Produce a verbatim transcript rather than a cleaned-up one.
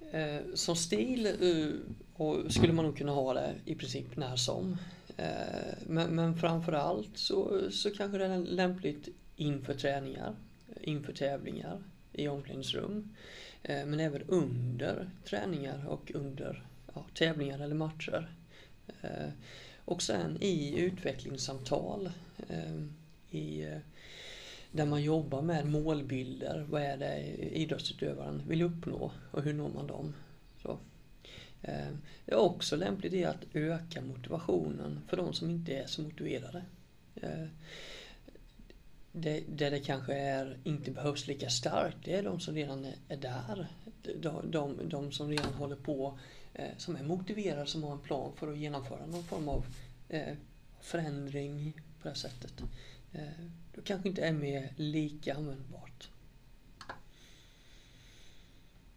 Eh, som stil eh, och skulle man nog kunna ha det i princip när som. Eh, men, men framförallt så, så kanske det är lämpligt inför träningar, inför tävlingar i omklädningsrum. Eh, men även under träningar och under ja, tävlingar eller matcher. Eh, och sen i utvecklingssamtal eh, i, där man jobbar med målbilder. Vad är det idrottsutövaren vill uppnå och hur når man dem? Så. Eh, det är också lämpligt i att öka motivationen för de som inte är så motiverade. Eh, det, det det kanske är, inte behövs lika starkt, det är de som redan är, är där. De, de, de som redan håller på, eh, som är motiverade, som har en plan för att genomföra någon form av eh, förändring på det här sättet. Eh, det kanske inte är mer lika användbart.